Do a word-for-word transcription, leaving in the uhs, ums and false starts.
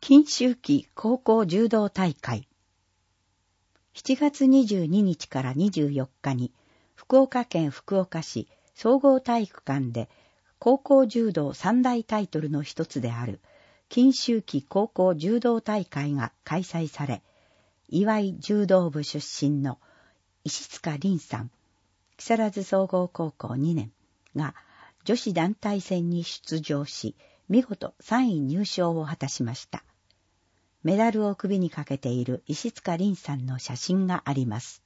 金秋季高校柔道大会。しちがつにじゅうににちからにじゅうよっかに福岡県福岡市総合体育館で高校柔道三大タイトルの一つである金秋季高校柔道大会が開催され、岩井柔道部出身の石塚凛さん、木更津総合高校にねんが女子団体戦に出場し、見事さんい入賞を果たしました。メダルを首にかけている石塚凛さんの写真があります。